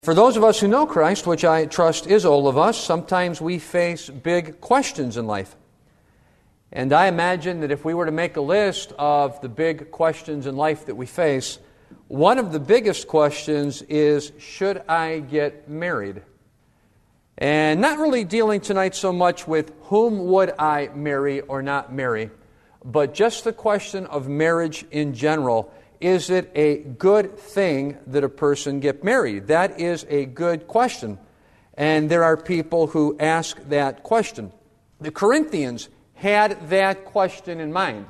For those of us who know Christ, which I trust is all of us, sometimes we face big questions in life. And I imagine that if we were to make a list of the big questions in life that we face, one of the biggest questions is, should I get married? And not really dealing tonight so much with whom would I marry or not marry, but just the question of marriage in general. Is it a good thing that a person get married? That is a good question. And there are people who ask that question. The Corinthians had that question in mind.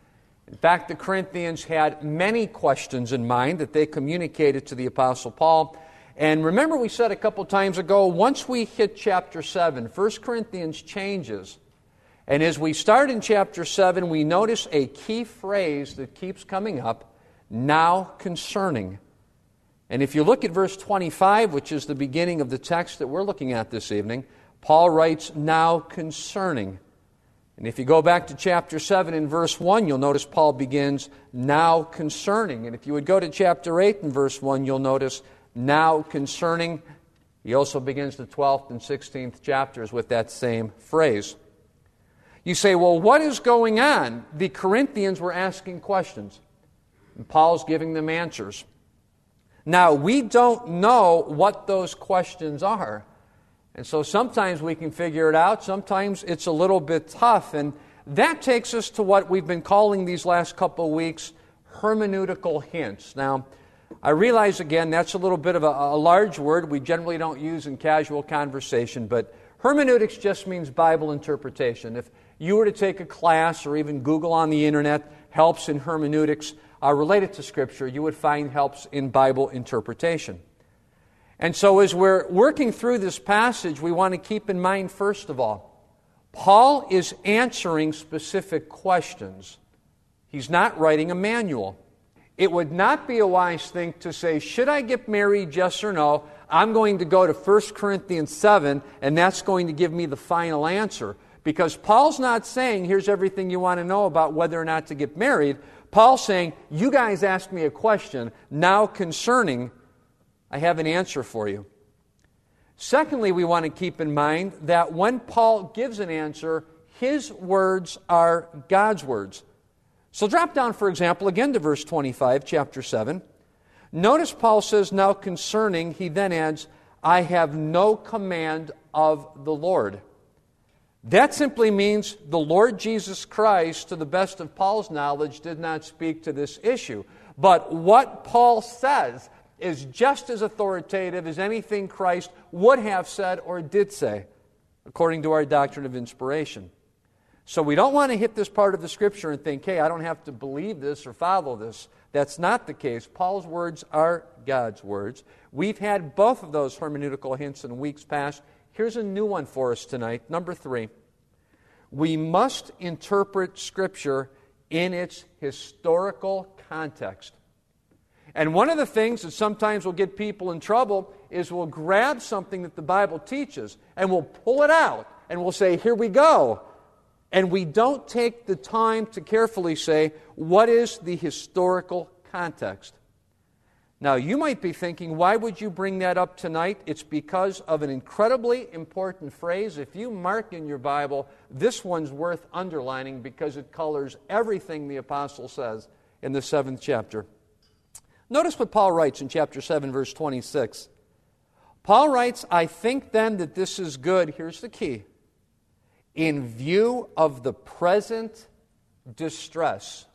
In fact, the Corinthians had many questions in mind that they communicated to the Apostle Paul. And remember, we said a couple times ago, once we hit chapter 7, 1 Corinthians changes. And as we start in chapter 7, we notice a key phrase that keeps coming up, now concerning. And if you look at verse 25, which is the beginning of the text that we're looking at this evening, Paul writes, now concerning. And if you go back to chapter 7 and verse 1, you'll notice Paul begins, now concerning. And if you would go to chapter 8 and verse 1, you'll notice, now concerning. He also begins the 12th and 16th chapters with that same phrase. You say, well, what is going on? The Corinthians were asking questions. And Paul's giving them answers. Now, we don't know what those questions are. And so sometimes we can figure it out. Sometimes it's a little bit tough. And that takes us to what we've been calling these last couple of weeks hermeneutical hints. Now, I realize, again, that's a little bit of a large word we generally don't use in casual conversation. But hermeneutics just means Bible interpretation. If you were to take a class or even Google on the internet, helps in hermeneutics, related to Scripture, you would find helps in Bible interpretation. And so as we're working through this passage, we want to keep in mind, first of all, Paul is answering specific questions. He's not writing a manual. It would not be a wise thing to say, should I get married, yes or no? I'm going to go to 1 Corinthians 7, and that's going to give me the final answer. Because Paul's not saying, here's everything you want to know about whether or not to get married. Paul's saying, you guys asked me a question, now concerning, I have an answer for you. Secondly, we want to keep in mind that when Paul gives an answer, his words are God's words. So drop down, for example, again to verse 25, chapter 7. Notice Paul says, now concerning, he then adds, I have no command of the Lord. That simply means the Lord Jesus Christ, to the best of Paul's knowledge, did not speak to this issue. But what Paul says is just as authoritative as anything Christ would have said or did say, according to our doctrine of inspiration. So we don't want to hit this part of the Scripture and think, hey, I don't have to believe this or follow this. That's not the case. Paul's words are God's words. We've had both of those hermeneutical hints in weeks past. Here's a new one for us tonight. Number 3, we must interpret Scripture in its historical context. And one of the things that sometimes will get people in trouble is we'll grab something that the Bible teaches and we'll pull it out and we'll say, here we go. And we don't take the time to carefully say, what is the historical context? Now, you might be thinking, why would you bring that up tonight? It's because of an incredibly important phrase. If you mark in your Bible, this one's worth underlining because it colors everything the apostle says in the 7th chapter. Notice what Paul writes in chapter 7, verse 26. Paul writes, I think then that this is good, here's the key, in view of the present distress.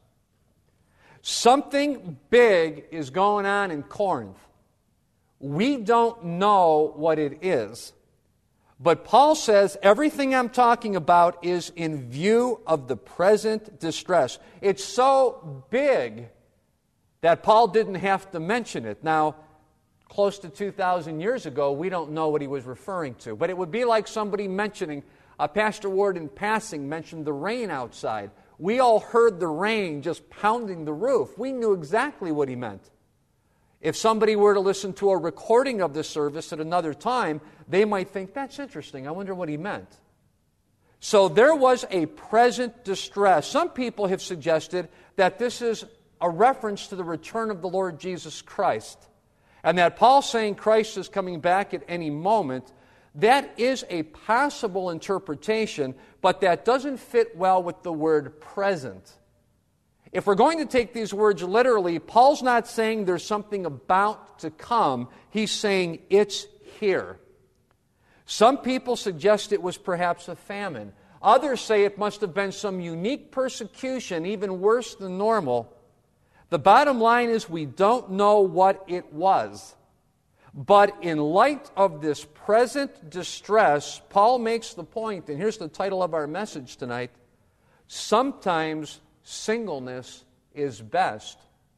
Something big is going on in Corinth. We don't know what it is. But Paul says everything I'm talking about is in view of the present distress. It's so big that Paul didn't have to mention it. Now, close to 2,000 years ago, we don't know what he was referring to. But it would be like somebody mentioning, Pastor Ward in passing mentioned the rain outside. We all heard the rain just pounding the roof. We knew exactly what he meant. If somebody were to listen to a recording of the service at another time, they might think, that's interesting. I wonder what he meant. So there was a present distress. Some people have suggested that this is a reference to the return of the Lord Jesus Christ. and that Paul's saying Christ is coming back at any moment, that is a possible interpretation, but that doesn't fit well with the word present. If we're going to take these words literally, Paul's not saying there's something about to come. He's saying it's here. Some people suggest it was perhaps a famine. Others say it must have been some unique persecution, even worse than normal. The bottom line is we don't know what it was. But in light of this present distress, Paul makes the point, and here's the title of our message tonight, sometimes singleness is best.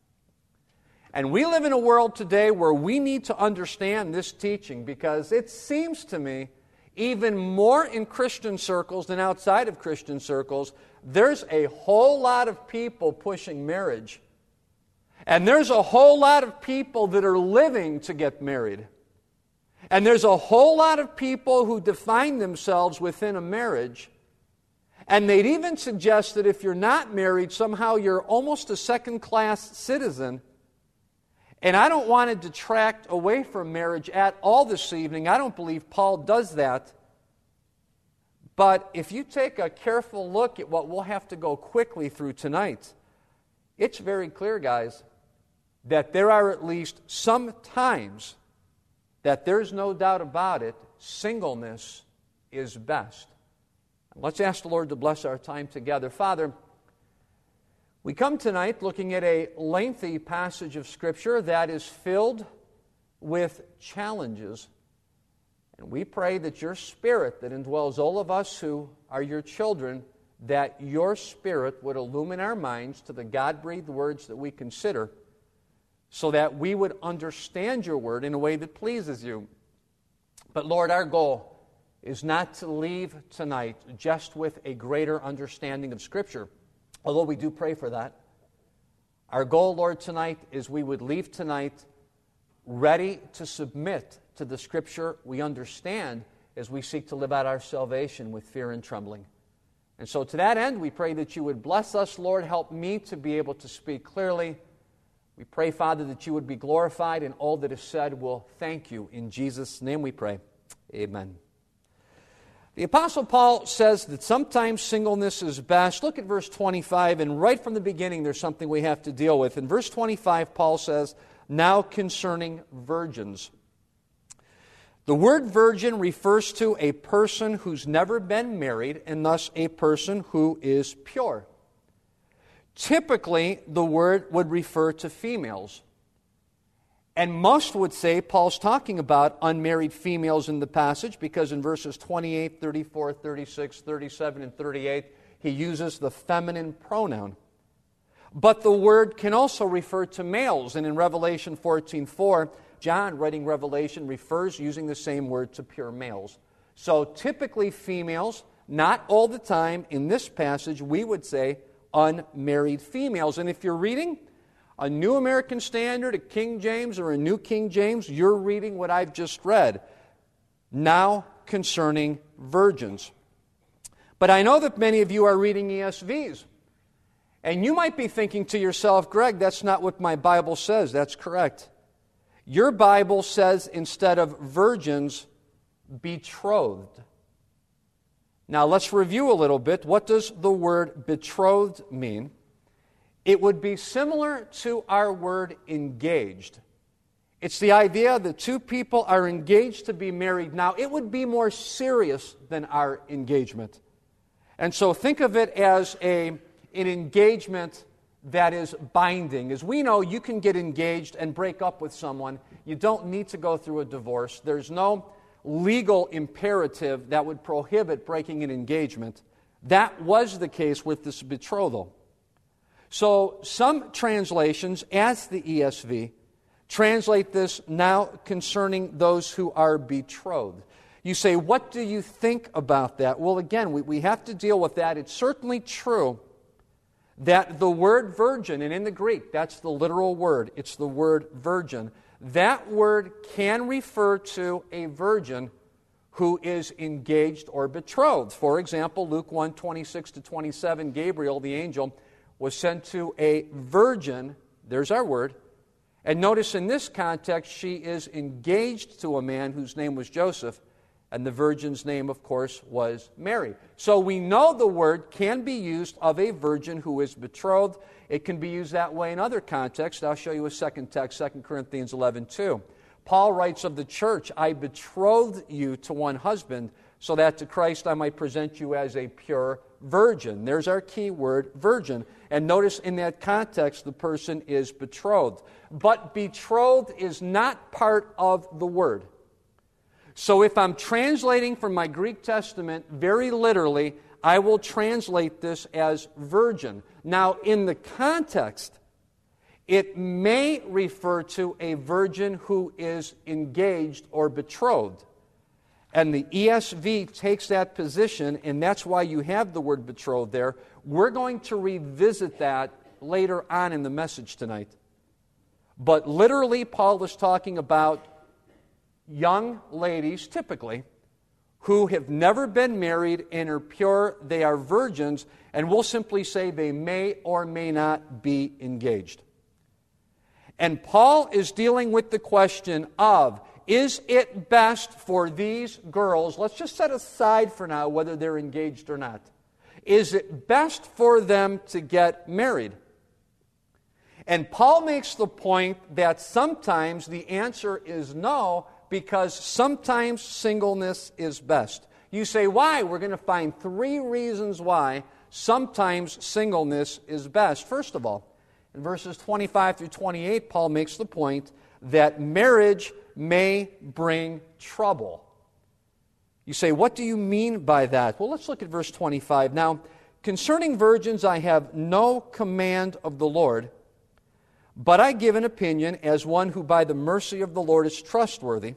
And we live in a world today where we need to understand this teaching, because it seems to me, even more in Christian circles than outside of Christian circles, there's a whole lot of people pushing marriage. And there's a whole lot of people that are living to get married. And there's a whole lot of people who define themselves within a marriage. And they'd even suggest that if you're not married, somehow you're almost a second-class citizen. And I don't want to detract away from marriage at all this evening. I don't believe Paul does that. But if you take a careful look at what we'll have to go quickly through tonight, it's very clear, guys, that there are at least some times that there's no doubt about it, singleness is best. Let's ask the Lord to bless our time together. Father, we come tonight looking at a lengthy passage of Scripture that is filled with challenges. And we pray that your Spirit that indwells all of us who are your children, that your Spirit would illumine our minds to the God-breathed words that we consider, so that we would understand your word in a way that pleases you. But Lord, our goal is not to leave tonight just with a greater understanding of Scripture, although we do pray for that. Our goal, Lord, tonight is we would leave tonight ready to submit to the Scripture we understand as we seek to live out our salvation with fear and trembling. And so to that end, we pray that you would bless us, Lord. Help me to be able to speak clearly. We pray, Father, that you would be glorified in all that is said. We'll thank you. In Jesus' name we pray. Amen. The Apostle Paul says that sometimes singleness is best. Look at verse 25, and right from the beginning there's something we have to deal with. In verse 25, Paul says, "Now concerning virgins." The word virgin refers to a person who's never been married, and thus a person who is pure. Typically, the word would refer to females. And most would say Paul's talking about unmarried females in the passage, because in verses 28, 34, 36, 37, and 38, he uses the feminine pronoun. But the word can also refer to males, and in Revelation 14:4, John, writing Revelation, refers using the same word to pure males. So typically females, not all the time. In this passage, we would say unmarried females. And if you're reading a New American Standard, a King James, or a New King James, you're reading what I've just read. Now concerning virgins. But I know that many of you are reading ESVs. And you might be thinking to yourself, Greg, that's not what my Bible says. That's correct. Your Bible says instead of virgins, betrothed. Now let's review a little bit. What does the word betrothed mean? It would be similar to our word engaged. It's the idea that two people are engaged to be married. Now, it would be more serious than our engagement. And so think of it as an engagement that is binding. As we know, you can get engaged and break up with someone. You don't need to go through a divorce. There's no legal imperative that would prohibit breaking an engagement. That was the case with this betrothal. So some translations, as the ESV, translate this now concerning those who are betrothed. You say, what do you think about that? Well, again, we have to deal with that. It's certainly true that the word virgin, and in the Greek, that's the literal word, it's the word virgin. That word can refer to a virgin who is engaged or betrothed. For example, Luke 1:26-27, Gabriel, the angel, was sent to a virgin, there's our word, And notice in this context, she is engaged to a man whose name was Joseph, and the virgin's name, of course, was Mary. So we know the word can be used of a virgin who is betrothed. It can be used that way in other contexts. I'll show you a second text, 2 Corinthians 11:2. Paul writes of the church, I betrothed you to one husband, so that to Christ I might present you as a pure virgin. There's our key word, virgin. And notice in that context, the person is betrothed. But betrothed is not part of the word. So if I'm translating from my Greek Testament very literally, I will translate this as virgin. Now, in the context, it may refer to a virgin who is engaged or betrothed. And the ESV takes that position, and that's why you have the word betrothed there. We're going to revisit that later on in the message tonight. But literally, Paul is talking about young ladies, typically, who have never been married and are pure, they are virgins, and we'll simply say they may or may not be engaged. And Paul is dealing with the question of, is it best for these girls, let's just set aside for now whether they're engaged or not, is it best for them to get married? And Paul makes the point that sometimes the answer is no, because sometimes singleness is best. You say, why? We're going to find 3 reasons why sometimes singleness is best. First of all, in verses 25 through 28, Paul makes the point that marriage may bring trouble. You say, what do you mean by that? Well, let's look at verse 25. Now, concerning virgins, I have no command of the Lord, but I give an opinion as one who by the mercy of the Lord is trustworthy.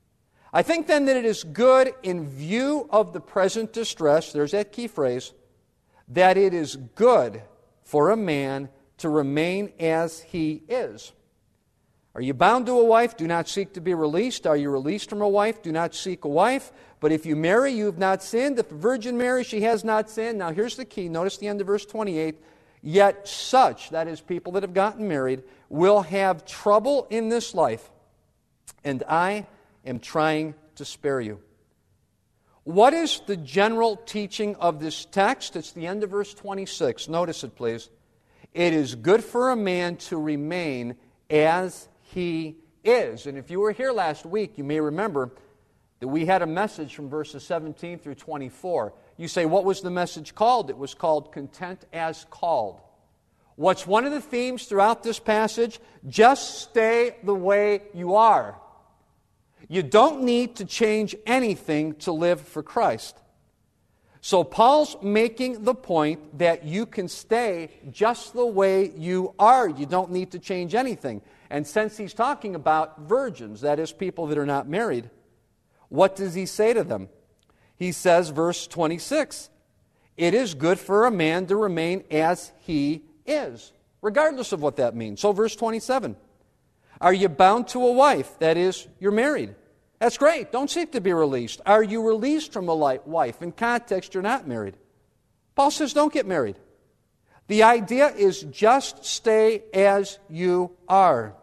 I think then that it is good in view of the present distress, there's that key phrase, that it is good for a man to remain as he is. Are you bound to a wife? Do not seek to be released. Are you released from a wife? Do not seek a wife. But if you marry, you have not sinned. If a virgin marries, she has not sinned. Now here's the key. Notice the end of verse 28. Yet such, that is people that have gotten married, will have trouble in this life, and I am trying to spare you. What is the general teaching of this text? It's the end of verse 26. Notice it, please. It is good for a man to remain as he is. And if you were here last week, you may remember that we had a message from verses 17 through 24. You say, what was the message called? It was called Content as Called. What's one of the themes throughout this passage? Just stay the way you are. You don't need to change anything to live for Christ. So Paul's making the point that you can stay just the way you are. You don't need to change anything. And since he's talking about virgins, that is, people that are not married, what does he say to them? He says, verse 26, it is good for a man to remain as he is, regardless of what that means. So verse 27, are you bound to a wife? That is, you're married. That's great. Don't seek to be released. Are you released from a wife? In context, you're not married. Paul says, don't get married. The idea is just stay as you are.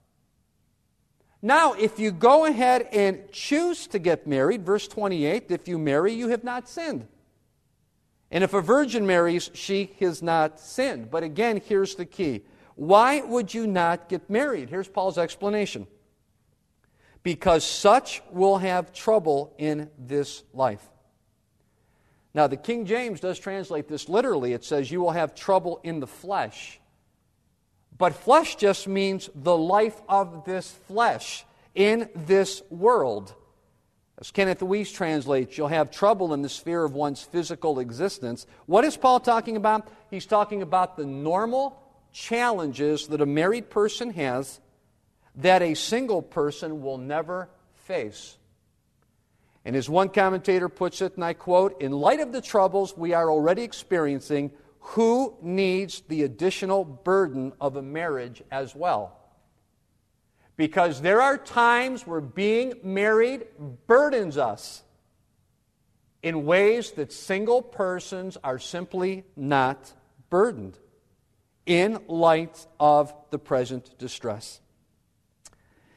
Now, if you go ahead and choose to get married, verse 28, if you marry, you have not sinned. And if a virgin marries, she has not sinned. But again, here's the key. Why would you not get married? Here's Paul's explanation. Because such will have trouble in this life. Now, the King James does translate this literally. It says, you will have trouble in the flesh. But flesh just means the life of this flesh in this world. As Kenneth Weiss translates, you'll have trouble in the sphere of one's physical existence. What is Paul talking about? He's talking about the normal challenges that a married person has that a single person will never face. And as one commentator puts it, and I quote, in light of the troubles we are already experiencing, who needs the additional burden of a marriage as well? Because there are times where being married burdens us in ways that single persons are simply not burdened in light of the present distress.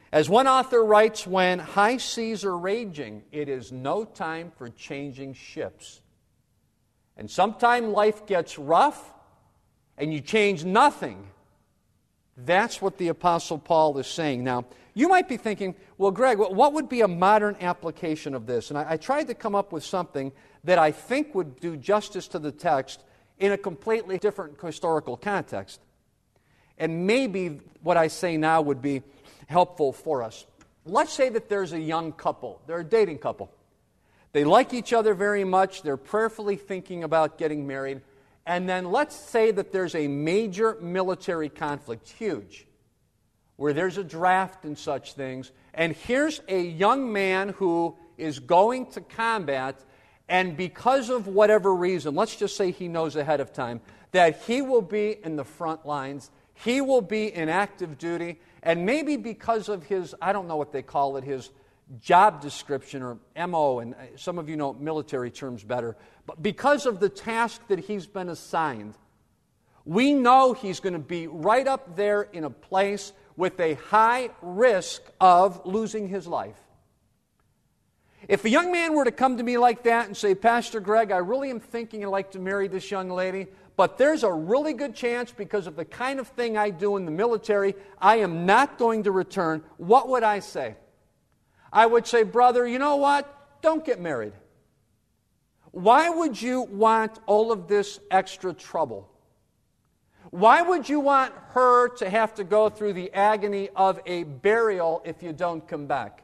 As one author writes, when high seas are raging, it is no time for changing ships. And sometimes life gets rough and you change nothing. That's what the Apostle Paul is saying. Now, you might be thinking, well, Greg, what would be a modern application of this? And I tried to come up with something that I think would do justice to the text in a completely different historical context. And maybe what I say now would be helpful for us. Let's say that there's a young couple. They're a dating couple. They like each other very much. They're prayerfully thinking about getting married. And then let's say that there's a major military conflict, huge, where there's a draft and such things. And here's a young man who is going to combat, and because of whatever reason, let's just say he knows ahead of time that he will be in the front lines, he will be in active duty, and maybe because of his, I don't know what they call it, his job description or MO, and some of you know military terms better, but because of the task that he's been assigned, we know he's going to be right up there in a place with a high risk of losing his life. If a young man were to come to me like that and say, Pastor Greg, I really am thinking I'd like to marry this young lady, but there's a really good chance because of the kind of thing I do in the military, I am not going to return, what would I say? I would say, brother, you know what? Don't get married. Why would you want all of this extra trouble? Why would you want her to have to go through the agony of a burial if you don't come back?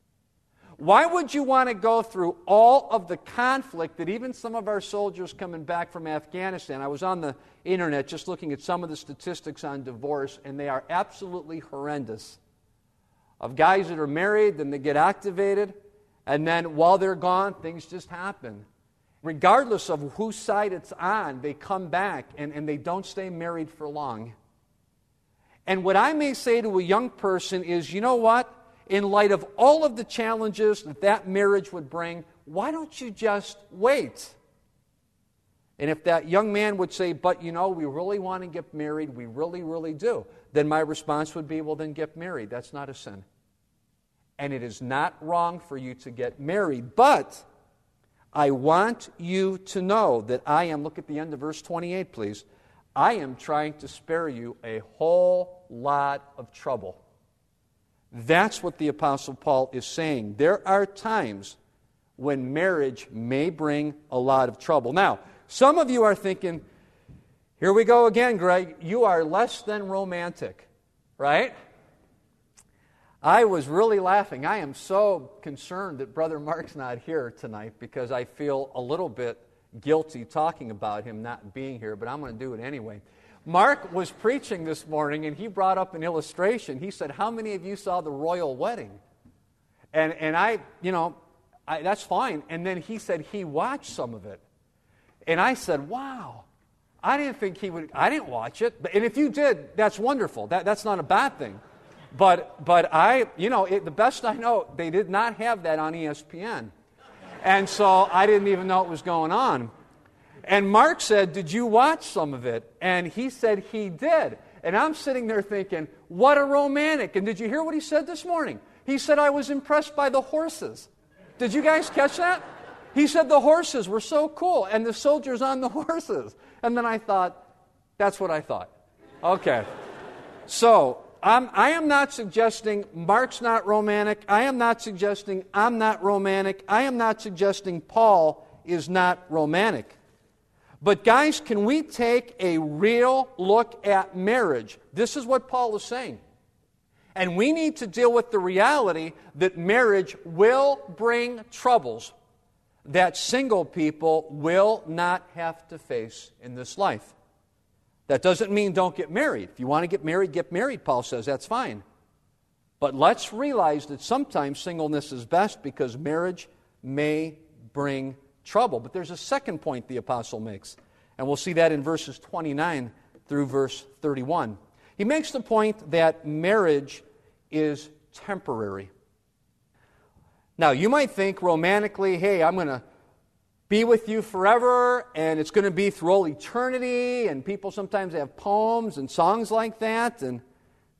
Why would you want to go through all of the conflict that even some of our soldiers coming back from Afghanistan? I was on the internet just looking at some of the statistics on divorce, and they are absolutely horrendous. Of guys that are married, then they get activated, and then while they're gone, things just happen. Regardless of whose side it's on, they come back, and they don't stay married for long. And what I may say to a young person is, you know what? In light of all of the challenges that marriage would bring, why don't you just wait? And if that young man would say, but you know, we really want to get married, we really, really do, then my response would be, well, then get married. That's not a sin. And it is not wrong for you to get married. But I want you to know that I am, look at the end of verse 28, please. I am trying to spare you a whole lot of trouble. That's what the Apostle Paul is saying. There are times when marriage may bring a lot of trouble. Now, some of you are thinking, here we go again, Greg, you are less than romantic, right? I was really laughing. I am so concerned that Brother Mark's not here tonight because I feel a little bit guilty talking about him not being here, but I'm going to do it anyway. Mark was preaching this morning, and he brought up an illustration. He said, how many of you saw the royal wedding? And I, that's fine. And then he said he watched some of it. And I said, wow, I didn't think he would, I didn't watch it. And if you did, that's wonderful. That's not a bad thing. But I, the best I know, they did not have that on ESPN. And so I didn't even know it was going on. And Mark said, did you watch some of it? And he said he did. And I'm sitting there thinking, what a romantic. And did you hear what he said this morning? He said, I was impressed by the horses. Did you guys catch that? He said the horses were so cool, and the soldiers on the horses. And then I thought, that's what I thought. Okay. So, I am not suggesting Mark's not romantic. I am not suggesting I'm not romantic. I am not suggesting Paul is not romantic. But guys, can we take a real look at marriage? This is what Paul is saying. And we need to deal with the reality that marriage will bring troubles that single people will not have to face in this life. That doesn't mean don't get married. If you want to get married, Paul says, that's fine. But let's realize that sometimes singleness is best because marriage may bring trouble. But there's a second point the apostle makes, and we'll see that in verses 29 through verse 31. He makes the point that marriage is temporary. Now, you might think romantically, hey, I'm going to be with you forever, and it's going to be through all eternity, and people sometimes have poems and songs like that, and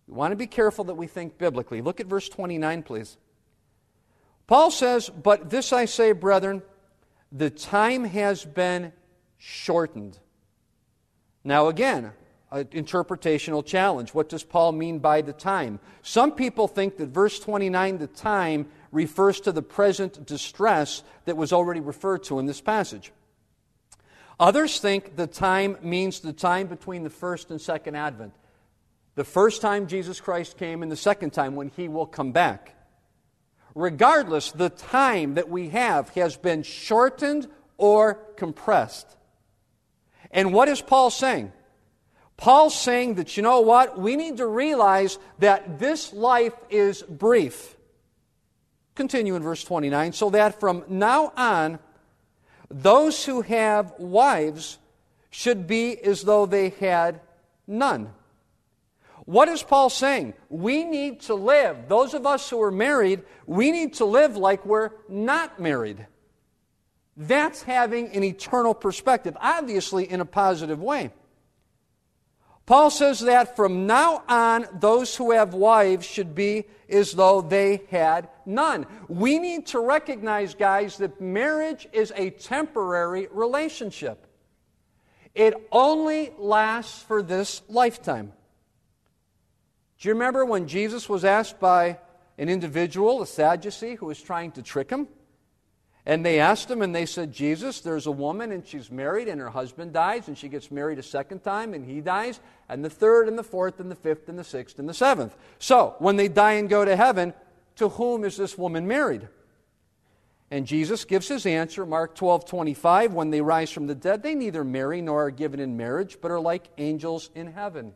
We want to be careful that we think biblically. Look at verse 29, please. Paul says, "But this I say, brethren, the time has been shortened." Now again, an interpretational challenge. What does Paul mean by the time? Some people think that verse 29, the time, refers to the present distress that was already referred to in this passage. Others think the time means the time between the first and second advent. The first time Jesus Christ came and the second time when He will come back. Regardless, the time that we have has been shortened or compressed. And what is Paul saying? Paul's saying that, you know what? We need to realize that this life is brief. Continue in verse 29. "So that from now on, those who have wives should be as though they had none." What is Paul saying? We need to live. Those of us who are married, we need to live like we're not married. That's having an eternal perspective, obviously in a positive way. Paul says that from now on, those who have wives should be as though they had none. We need to recognize, guys, that marriage is a temporary relationship. It only lasts for this lifetime. Do you remember when Jesus was asked by an individual, a Sadducee, who was trying to trick Him? And they asked Him and they said, "Jesus, there's a woman and she's married and her husband dies and she gets married a second time and he dies, and the third and the fourth and the fifth and the sixth and the seventh. So, when they die and go to heaven, to whom is this woman married?" And Jesus gives His answer, Mark 12:25, "When they rise from the dead, they neither marry nor are given in marriage, but are like angels in heaven."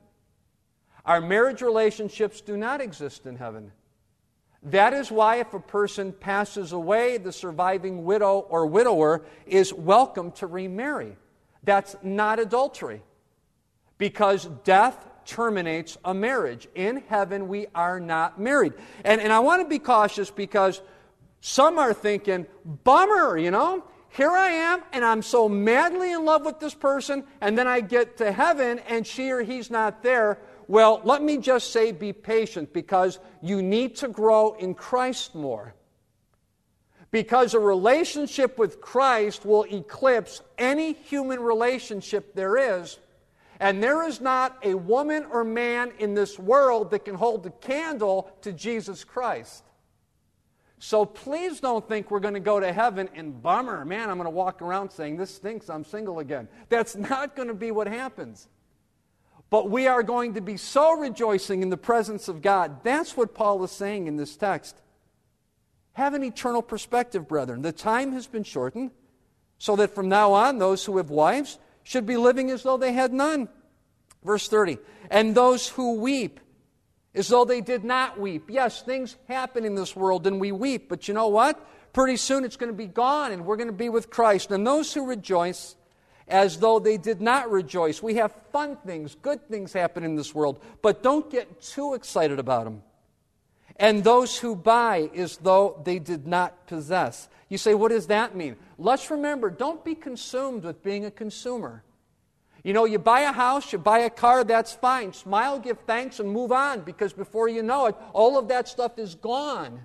Our marriage relationships do not exist in heaven. That is why if a person passes away, the surviving widow or widower is welcome to remarry. That's not adultery, because death terminates a marriage. In heaven, we are not married. And I want to be cautious, because some are thinking, bummer, here I am, and I'm so madly in love with this person, and then I get to heaven, and she or he's not there. Well, let me just say, be patient, because you need to grow in Christ more. Because a relationship with Christ will eclipse any human relationship there is, and there is not a woman or man in this world that can hold a candle to Jesus Christ. So please don't think we're going to go to heaven and bummer, man, I'm going to walk around saying, "This stinks, I'm single again." That's not going to be what happens. But we are going to be so rejoicing in the presence of God. That's what Paul is saying in this text. Have an eternal perspective, brethren. The time has been shortened, so that from now on, those who have wives should be living as though they had none. Verse 30, "And those who weep, as though they did not weep." Yes, things happen in this world and we weep, but you know what? Pretty soon it's going to be gone and we're going to be with Christ. "And those who rejoice, as though they did not rejoice." We have fun things, good things happen in this world, but don't get too excited about them. "And those who buy, as though they did not possess." You say, what does that mean? Let's remember, don't be consumed with being a consumer. You buy a house, you buy a car, that's fine. Smile, give thanks, and move on, because before you know it, all of that stuff is gone.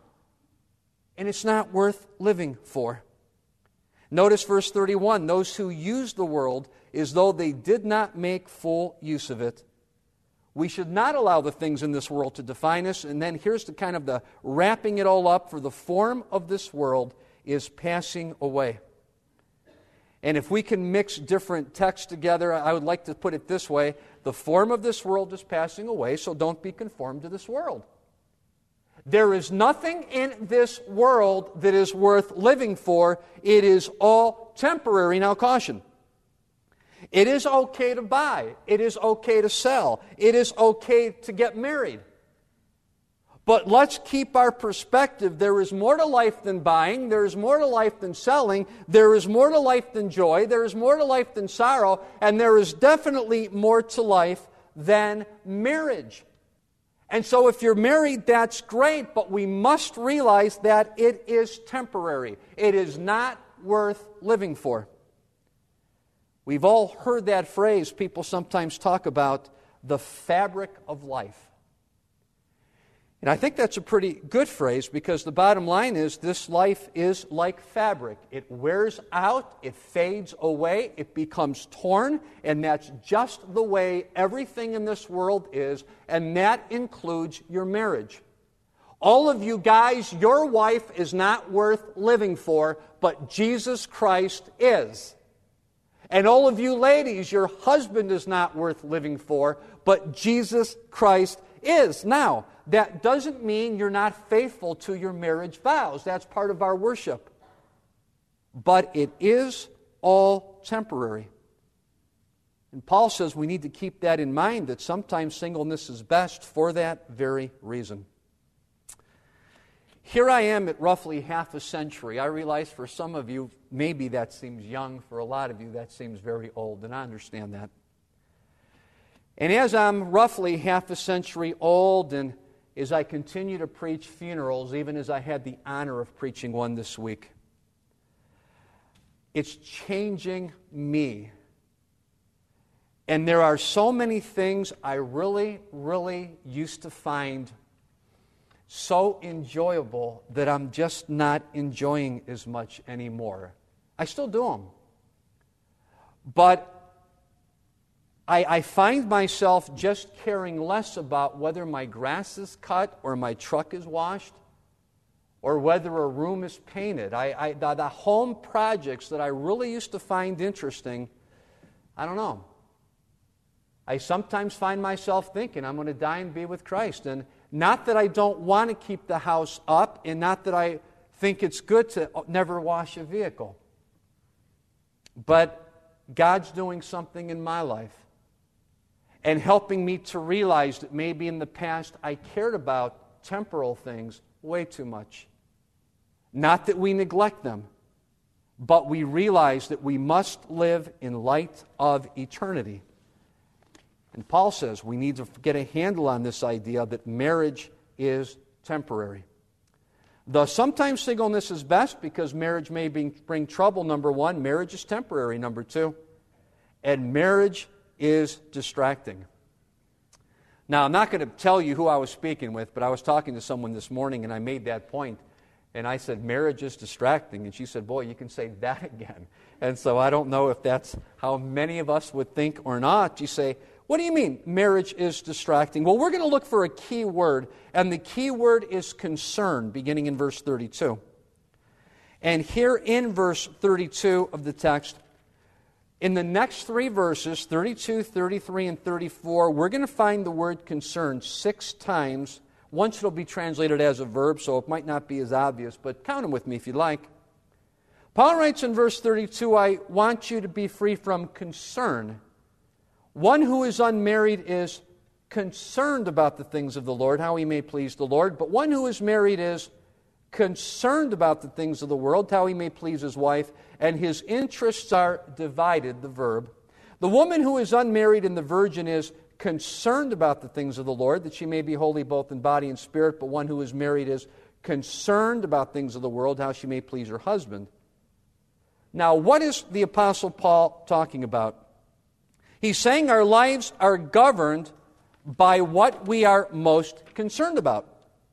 And it's not worth living for. Notice verse 31, "Those who use the world as though they did not make full use of it." We should not allow the things in this world to define us. And then here's the kind of the wrapping it all up, "For the form of this world is passing away." And if we can mix different texts together, I would like to put it this way: the form of this world is passing away, so don't be conformed to this world. There is nothing in this world that is worth living for. It is all temporary. Now, caution. It is okay to buy. It is okay to sell. It is okay to get married. But let's keep our perspective. There is more to life than buying. There is more to life than selling. There is more to life than joy. There is more to life than sorrow. And there is definitely more to life than marriage. And so if you're married, that's great, but we must realize that it is temporary. It is not worth living for. We've all heard that phrase. People sometimes talk about the fabric of life. And I think that's a pretty good phrase, because the bottom line is this life is like fabric. It wears out, it fades away, it becomes torn, and that's just the way everything in this world is, and that includes your marriage. All of you guys, your wife is not worth living for, but Jesus Christ is. And all of you ladies, your husband is not worth living for, but Jesus Christ is. Now, that doesn't mean you're not faithful to your marriage vows. That's part of our worship. But it is all temporary. And Paul says we need to keep that in mind, that sometimes singleness is best for that very reason. Here I am at roughly half a century. I realize for some of you, maybe that seems young. For a lot of you, that seems very old, and I understand that. And as I'm roughly half a century old, and as I continue to preach funerals, even as I had the honor of preaching one this week, it's changing me. And there are so many things I really, really used to find so enjoyable that I'm just not enjoying as much anymore. I still do them. But I find myself just caring less about whether my grass is cut or my truck is washed or whether a room is painted. The home projects that I really used to find interesting, I don't know. I sometimes find myself thinking I'm going to die and be with Christ. And not that I don't want to keep the house up, and not that I think it's good to never wash a vehicle. But God's doing something in my life and helping me to realize that maybe in the past I cared about temporal things way too much. Not that we neglect them, but we realize that we must live in light of eternity. And Paul says we need to get a handle on this idea that marriage is temporary. Thus, sometimes singleness is best because marriage may bring trouble, number one. Marriage is temporary, number two. And marriage is distracting. Now, I'm not going to tell you who I was speaking with, but I was talking to someone this morning and I made that point. And I said, marriage is distracting. And she said, boy, you can say that again. And so I don't know if that's how many of us would think or not. You say, what do you mean marriage is distracting? Well, we're going to look for a key word, and the key word is concern, beginning in verse 32. And here in verse 32 of the text, in the next three verses, 32, 33, and 34, we're going to find the word concern 6 times. Once it'll be translated as a verb, so it might not be as obvious, but count them with me if you'd like. Paul writes in verse 32, I want you to be free from concern. One who is unmarried is concerned about the things of the Lord, how he may please the Lord. But one who is married is concerned about the things of the world, how he may please his wife. And his interests are divided, the verb. The woman who is unmarried and the virgin is concerned about the things of the Lord, that she may be holy both in body and spirit. But one who is married is concerned about things of the world, how she may please her husband. Now, what is the Apostle Paul talking about? He's saying our lives are governed by what we are most concerned about.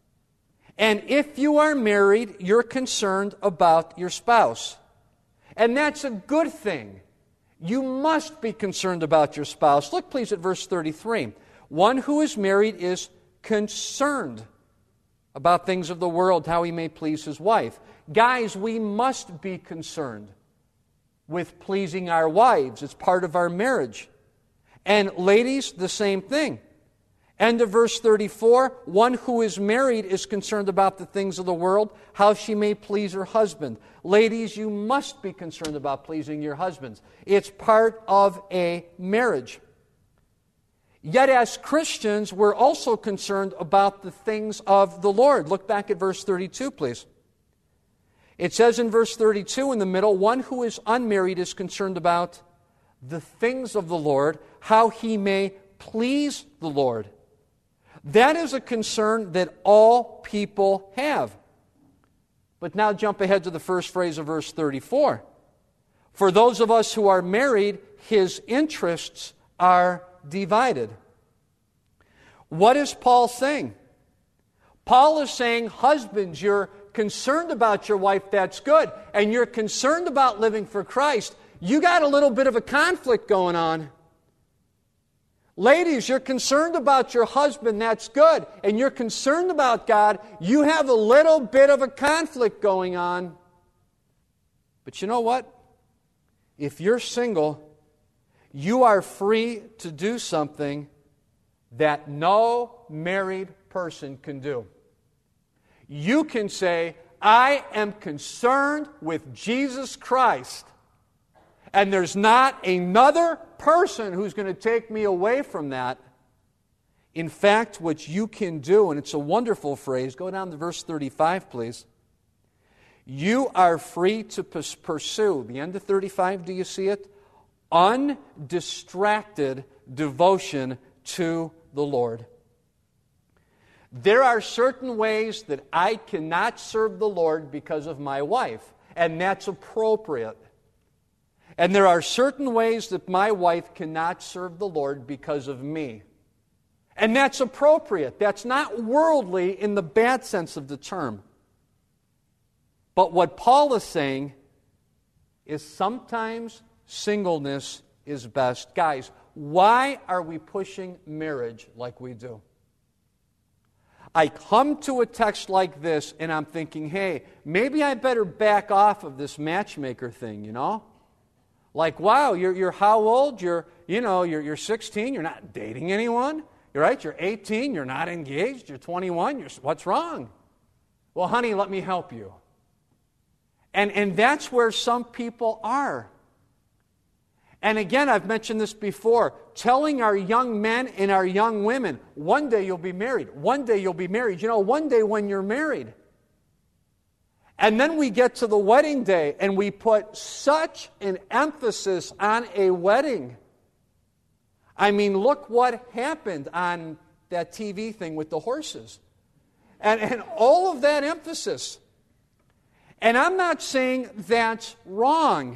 And if you are married, you're concerned about your spouse. And that's a good thing. You must be concerned about your spouse. Look, please, at verse 33. One who is married is concerned about things of the world, how he may please his wife. Guys, we must be concerned with pleasing our wives. It's part of our marriage. And ladies, the same thing. End of verse 34, one who is married is concerned about the things of the world, how she may please her husband. Ladies, you must be concerned about pleasing your husbands. It's part of a marriage. Yet as Christians, we're also concerned about the things of the Lord. Look back at verse 32, please. It says in verse 32 in the middle, one who is unmarried is concerned about the things of the Lord, how he may please the Lord. That is a concern that all people have. But now jump ahead to the first phrase of verse 34. For those of us who are married, his interests are divided. What is Paul saying? Paul is saying, husbands, you're concerned about your wife, that's good. And you're concerned about living for Christ. You got a little bit of a conflict going on. Ladies, you're concerned about your husband, that's good. And you're concerned about God, you have a little bit of a conflict going on. But you know what? If you're single, you are free to do something that no married person can do. You can say, I am concerned with Jesus Christ, and there's not another person who's going to take me away from that. In fact, what you can do, and it's a wonderful phrase, go down to verse 35, please. You are free to pursue, the end of 35, do you see it? Undistracted devotion to the Lord. There are certain ways that I cannot serve the Lord because of my wife, and that's appropriate. And there are certain ways that my wife cannot serve the Lord because of me. And that's appropriate. That's not worldly in the bad sense of the term. But what Paul is saying is sometimes singleness is best. Guys, why are we pushing marriage like we do? I come to a text like this and I'm thinking, hey, maybe I better back off of this matchmaker thing, you know? Like, wow, you're how old? You're 16, you're not dating anyone. You're right, you're 18, you're not engaged. You're 21, what's wrong? Well, honey, let me help you. And that's where some people are. And again, I've mentioned this before, telling our young men and our young women, one day you'll be married. One day you'll be married. You know, one day when you're married. And then we get to the wedding day and we put such an emphasis on a wedding. I mean, look what happened on that TV thing with the horses. And all of that emphasis. And I'm not saying that's wrong.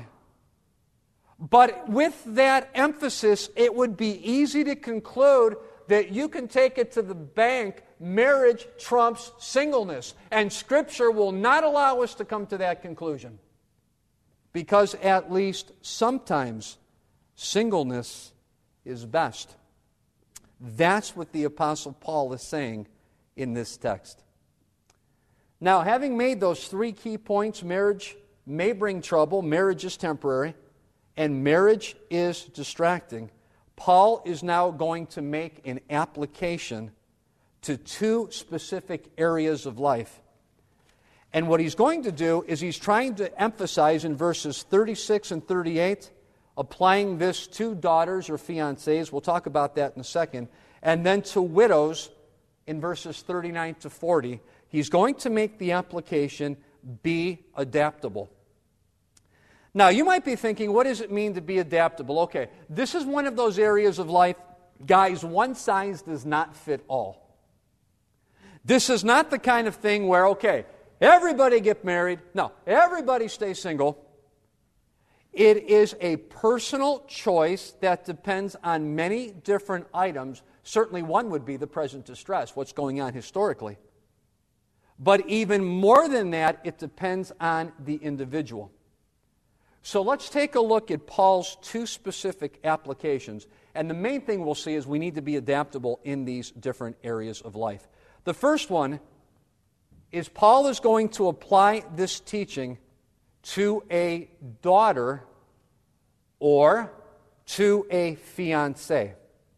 But with that emphasis, it would be easy to conclude that you can take it to the bank, marriage trumps singleness. And Scripture will not allow us to come to that conclusion. Because at least sometimes singleness is best. That's what the Apostle Paul is saying in this text. Now, having made those three key points, marriage may bring trouble, marriage is temporary, and marriage is distracting, Paul is now going to make an application to two specific areas of life. And what he's going to do is he's trying to emphasize in verses 36 and 38, applying this to daughters or fiancés, we'll talk about that in a second, and then to widows in verses 39 to 40, he's going to make the application, be adaptable. Now, you might be thinking, what does it mean to be adaptable? Okay, this is one of those areas of life, guys, one size does not fit all. This is not the kind of thing where, okay, everybody get married. No, everybody stay single. It is a personal choice that depends on many different items. Certainly one would be the present distress, what's going on historically. But even more than that, it depends on the individual. So let's take a look at Paul's two specific applications. And the main thing we'll see is we need to be adaptable in these different areas of life. The first one is Paul is going to apply this teaching to a daughter or to a fiancé.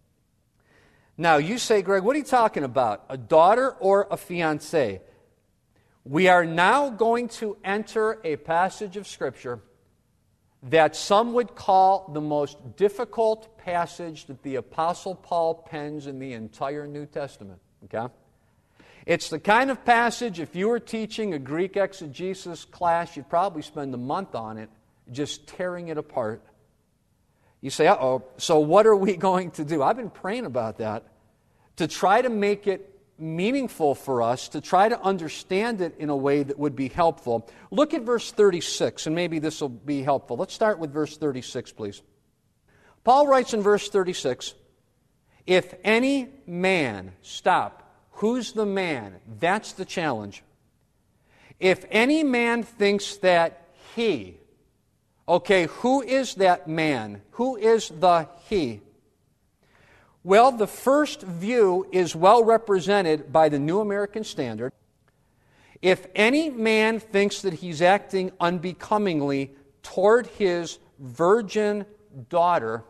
Now, you say, Greg, what are you talking about? A daughter or a fiancé? We are now going to enter a passage of Scripture that some would call the most difficult passage that the Apostle Paul pens in the entire New Testament. Okay? It's the kind of passage, if you were teaching a Greek exegesis class, you'd probably spend a month on it, just tearing it apart. You say, uh-oh, so what are we going to do? I've been praying about that, to try to make it meaningful for us, to try to understand it in a way that would be helpful. Look at verse 36, and maybe this will be helpful. Let's start with verse 36, please. Paul writes in verse 36, if any man, stop, Who's the man? That's the challenge. If any man thinks that he, okay, who is that man? Who is the he? Well, the first view is well represented by the New American Standard. If any man thinks that he's acting unbecomingly toward his virgin daughter,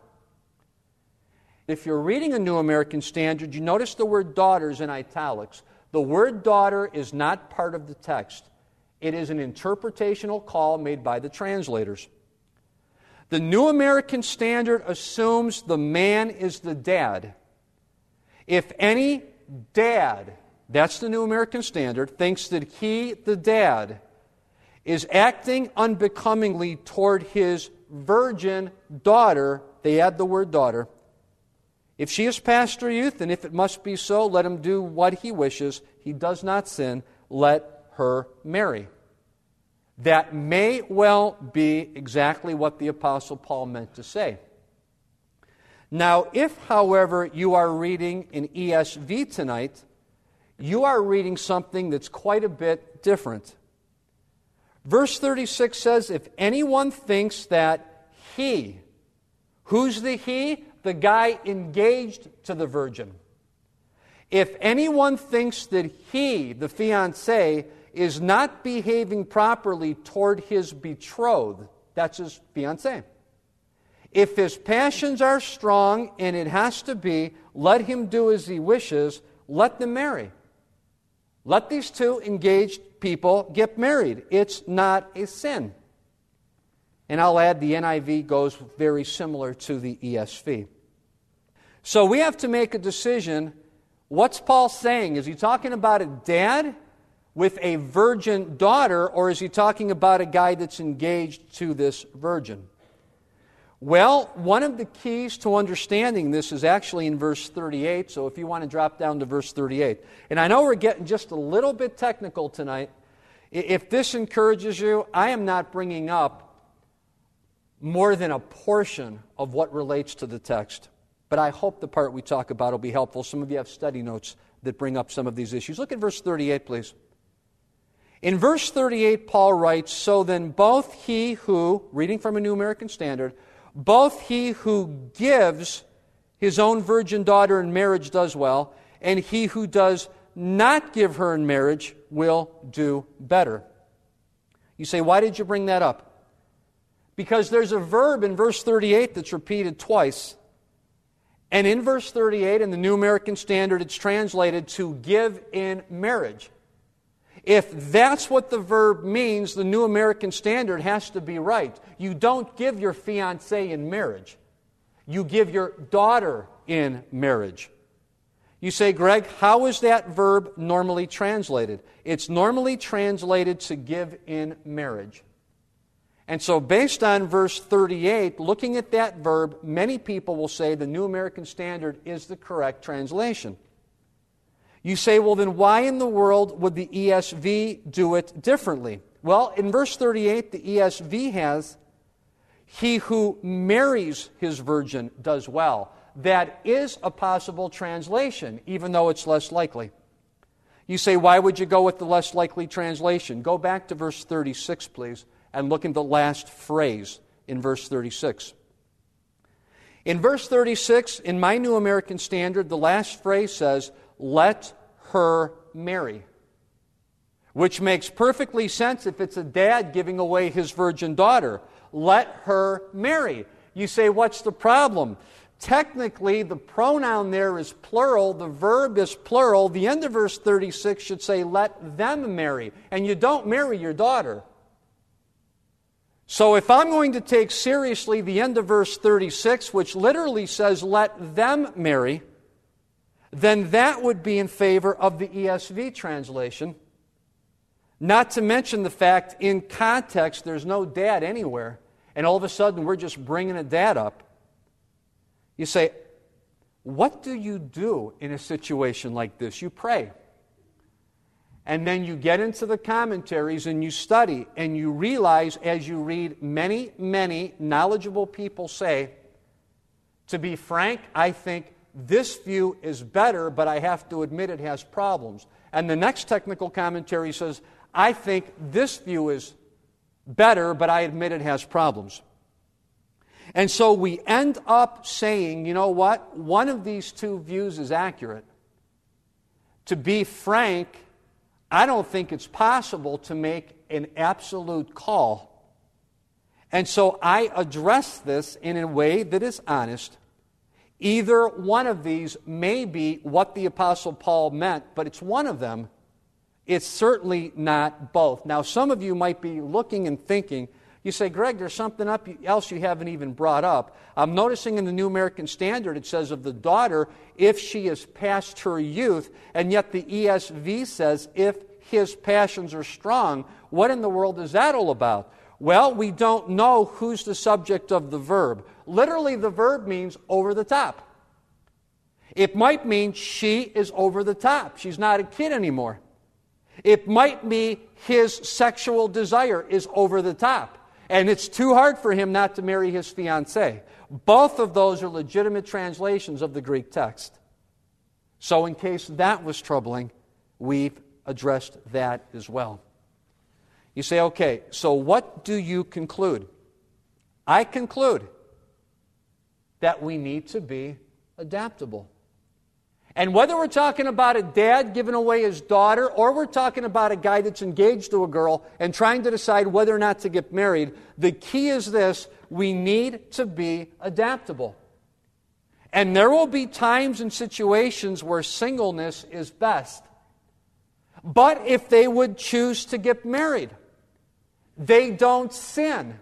if you're reading a New American Standard, you notice the word daughters in italics. The word daughter is not part of the text. It is an interpretational call made by the translators. The New American Standard assumes the man is the dad. If any dad, that's the New American Standard, thinks that he, the dad, is acting unbecomingly toward his virgin daughter, they add the word daughter. If she is past her youth, and if it must be so, let him do what he wishes. He does not sin. Let her marry. That may well be exactly what the Apostle Paul meant to say. Now, if, however, you are reading an ESV tonight, you are reading something that's quite a bit different. Verse 36 says, if anyone thinks that he, who's the he? The guy engaged to the virgin. If anyone thinks that he, the fiancé, is not behaving properly toward his betrothed, that's his fiancé. If his passions are strong, and it has to be, let him do as he wishes, let them marry. Let these two engaged people get married. It's not a sin. And I'll add the NIV goes very similar to the ESV. So we have to make a decision. What's Paul saying? Is he talking about a dad with a virgin daughter, or is he talking about a guy that's engaged to this virgin? Well, one of the keys to understanding this is actually in verse 38, so if you want to drop down to verse 38. And I know we're getting just a little bit technical tonight. If this encourages you, I am not bringing up more than a portion of what relates to the text. But I hope the part we talk about will be helpful. Some of you have study notes that bring up some of these issues. Look at verse 38, please. In verse 38, Paul writes, so then both he who, reading from a New American Standard, both he who gives his own virgin daughter in marriage does well, and he who does not give her in marriage will do better. You say, why did you bring that up? Because there's a verb in verse 38 that's repeated twice. And in verse 38, in the New American Standard, it's translated to give in marriage. If that's what the verb means, the New American Standard has to be right. You don't give your fiancé in marriage. You give your daughter in marriage. You say, Greg, how is that verb normally translated? It's normally translated to give in marriage. And so based on verse 38, looking at that verb, many people will say the New American Standard is the correct translation. You say, well, then why in the world would the ESV do it differently? Well, in verse 38, the ESV has, he who marries his virgin does well. That is a possible translation, even though it's less likely. You say, why would you go with the less likely translation? Go back to verse 36, please, and look at the last phrase in verse 36. In verse 36, in my New American Standard, the last phrase says, let her marry. Which makes perfectly sense if it's a dad giving away his virgin daughter. Let her marry. You say, what's the problem? Technically, the pronoun there is plural, the verb is plural. The end of verse 36 should say, let them marry. And you don't marry your daughter. So if I'm going to take seriously the end of verse 36, which literally says, let them marry, then that would be in favor of the ESV translation. Not to mention the fact, in context, there's no dad anywhere, and all of a sudden we're just bringing a dad up. You say, what do you do in a situation like this? You pray. And then you get into the commentaries and you study, and you realize as you read many, many knowledgeable people say, to be frank, I think this view is better, but I have to admit it has problems. And the next technical commentary says, I think this view is better, but I admit it has problems. And so we end up saying, you know what? One of these two views is accurate. To be frank, I don't think it's possible to make an absolute call. And so I address this in a way that is honest. Either one of these may be what the Apostle Paul meant, but it's one of them. It's certainly not both. Now, some of you might be looking and thinking, you say, Greg, there's something else you haven't even brought up. I'm noticing in the New American Standard it says of the daughter, if she is past her youth, and yet the ESV says, if his passions are strong. What in the world is that all about? Well, we don't know who's the subject of the verb. Literally, the verb means over the top. It might mean she is over the top. She's not a kid anymore. It might be his sexual desire is over the top. And it's too hard for him not to marry his fiancée. Both of those are legitimate translations of the Greek text. So in case that was troubling, we've addressed that as well. You say, okay, so what do you conclude? I conclude that we need to be adaptable. And whether we're talking about a dad giving away his daughter, or we're talking about a guy that's engaged to a girl and trying to decide whether or not to get married, the key is this: we need to be adaptable. And there will be times and situations where singleness is best. But if they would choose to get married, they don't sin.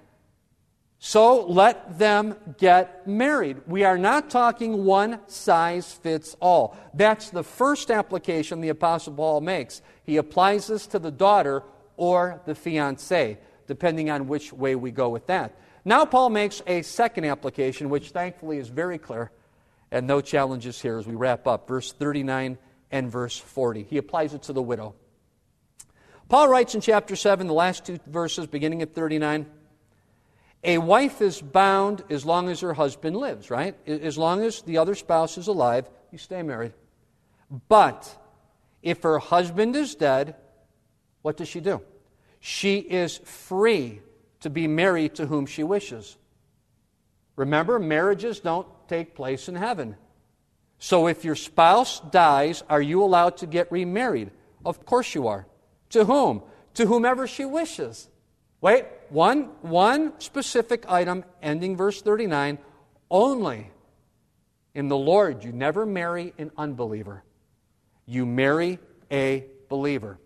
So let them get married. We are not talking one size fits all. That's the first application the Apostle Paul makes. He applies this to the daughter or the fiancé, depending on which way we go with that. Now Paul makes a second application, which thankfully is very clear, and no challenges here as we wrap up. Verse 39 and verse 40. He applies it to the widow. Paul writes in chapter 7, the last two verses, beginning at 39, a wife is bound as long as her husband lives, right? As long as the other spouse is alive, you stay married. But if her husband is dead, what does she do? She is free to be married to whom she wishes. Remember, marriages don't take place in heaven. So if your spouse dies, are you allowed to get remarried? Of course you are. To whom? To whomever she wishes. Wait, one specific item, ending verse 39, only in the Lord you never marry an unbeliever. You marry a believer.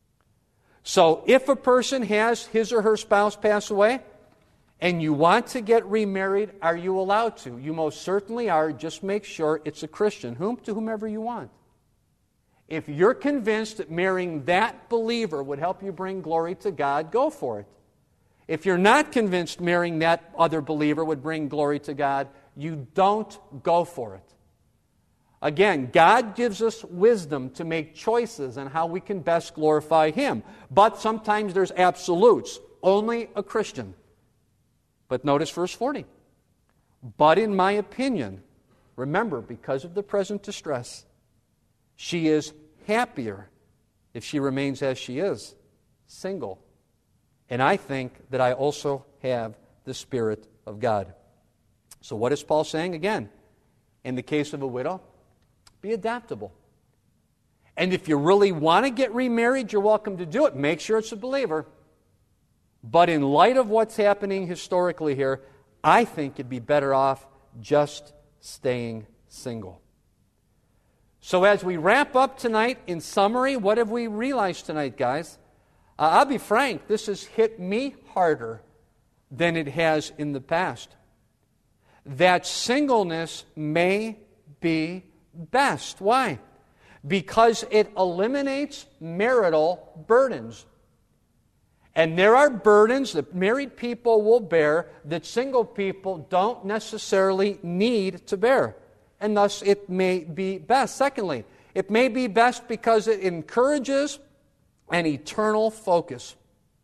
So if a person has his or her spouse pass away, and you want to get remarried, are you allowed to? You most certainly are. Just make sure it's a Christian, to whomever you want. If you're convinced that marrying that believer would help you bring glory to God, go for it. If you're not convinced marrying that other believer would bring glory to God, you don't go for it. Again, God gives us wisdom to make choices on how we can best glorify Him. But sometimes there's absolutes. Only a Christian. But notice verse 40. But in my opinion, remember, because of the present distress, she is happier if she remains as she is, single. And I think that I also have the Spirit of God. So what is Paul saying? Again, in the case of a widow, be adaptable. And if you really want to get remarried, you're welcome to do it. Make sure it's a believer. But in light of what's happening historically here, I think you'd be better off just staying single. So as we wrap up tonight, in summary, what have we realized tonight, guys? I'll be frank, this has hit me harder than it has in the past. That singleness may be best. Why? Because it eliminates marital burdens. And there are burdens that married people will bear that single people don't necessarily need to bear. And thus it may be best. Secondly, it may be best because it encourages an eternal focus.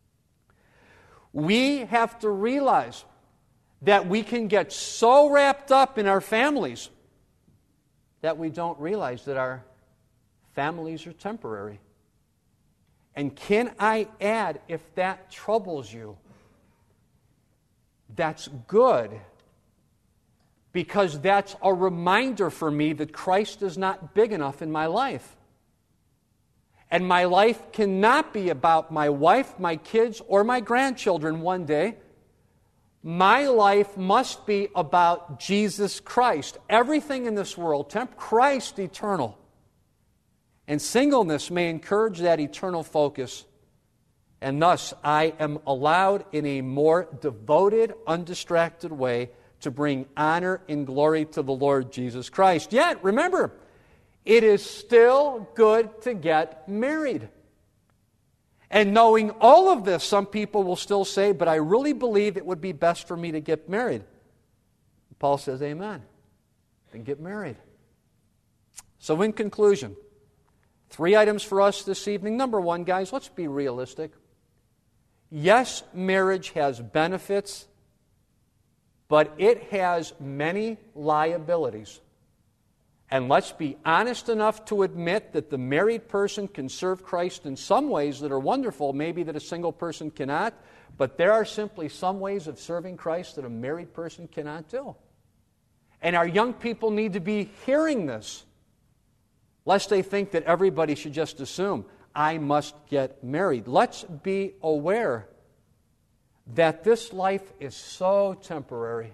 We have to realize that we can get so wrapped up in our families that we don't realize that our families are temporary. And can I add, if that troubles you, that's good, because that's a reminder for me that Christ is not big enough in my life. And my life cannot be about my wife, my kids, or my grandchildren one day. My life must be about Jesus Christ. Everything in this world, Christ eternal. And singleness may encourage that eternal focus. And thus, I am allowed in a more devoted, undistracted way to bring honor and glory to the Lord Jesus Christ. Yet, remember, it is still good to get married. And knowing all of this, some people will still say, but I really believe it would be best for me to get married. Paul says, amen. Then get married. So in conclusion, 3 items for us this evening. Number 1, guys, let's be realistic. Yes, marriage has benefits, but it has many liabilities. And let's be honest enough to admit that the married person can serve Christ in some ways that are wonderful, maybe that a single person cannot, but there are simply some ways of serving Christ that a married person cannot do. And our young people need to be hearing this, lest they think that everybody should just assume, I must get married. Let's be aware that this life is so temporary.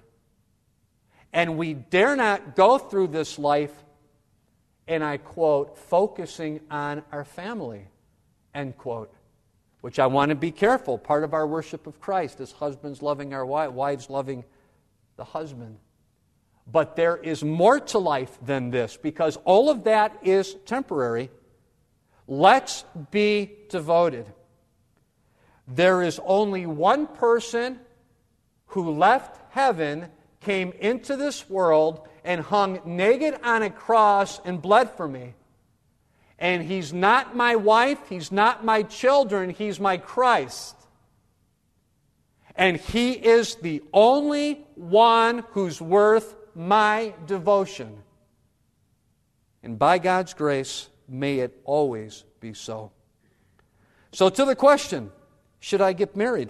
And we dare not go through this life, and I quote, focusing on our family, end quote. Which I want to be careful. Part of our worship of Christ is husbands loving our wives loving the husband. But there is more to life than this, because all of that is temporary. Let's be devoted. There is only one person who left heaven, came into this world, and hung naked on a cross and bled for me. And He's not my wife, He's not my children, He's my Christ. And He is the only one who's worth my devotion. And by God's grace, may it always be so. So to the question, should I get married?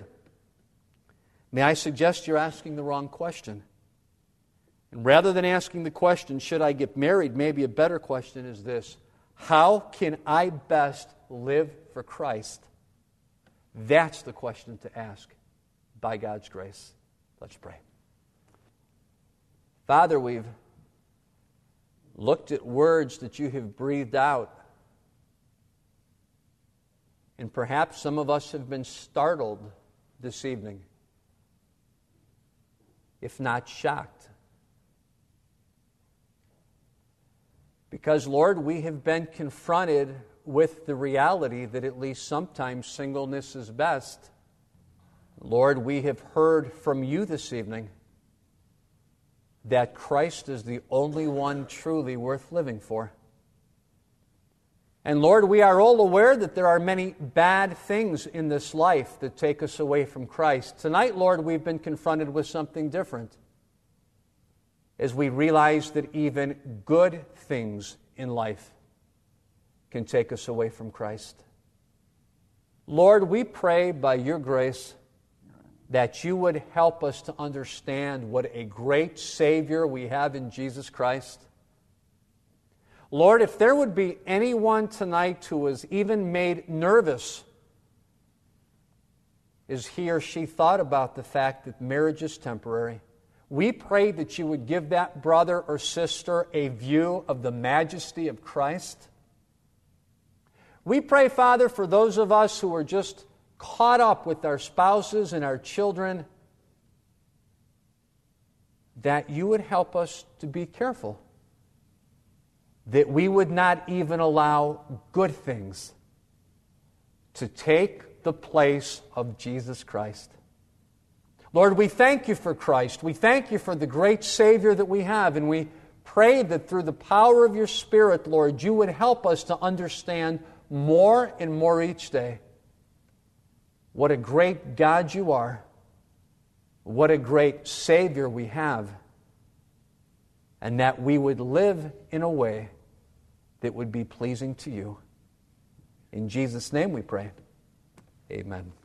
May I suggest you're asking the wrong question. And rather than asking the question, should I get married, maybe a better question is this: how can I best live for Christ? That's the question to ask by God's grace. Let's pray. Father, we've looked at words that You have breathed out. And perhaps some of us have been startled this evening, if not shocked. Because, Lord, we have been confronted with the reality that at least sometimes singleness is best. Lord, we have heard from You this evening that Christ is the only one truly worth living for. And Lord, we are all aware that there are many bad things in this life that take us away from Christ. Tonight, Lord, we've been confronted with something different, as we realize that even good things in life can take us away from Christ. Lord, we pray by Your grace that You would help us to understand what a great Savior we have in Jesus Christ. Lord, if there would be anyone tonight who was even made nervous as he or she thought about the fact that marriage is temporary, we pray that You would give that brother or sister a view of the majesty of Christ. We pray, Father, for those of us who are just caught up with our spouses and our children, that You would help us to be careful, that we would not even allow good things to take the place of Jesus Christ. Lord, we thank You for Christ. We thank You for the great Savior that we have, and we pray that through the power of Your Spirit, Lord, You would help us to understand more and more each day what a great God You are, what a great Savior we have, and that we would live in a way that would be pleasing to you. In Jesus' name we pray. Amen.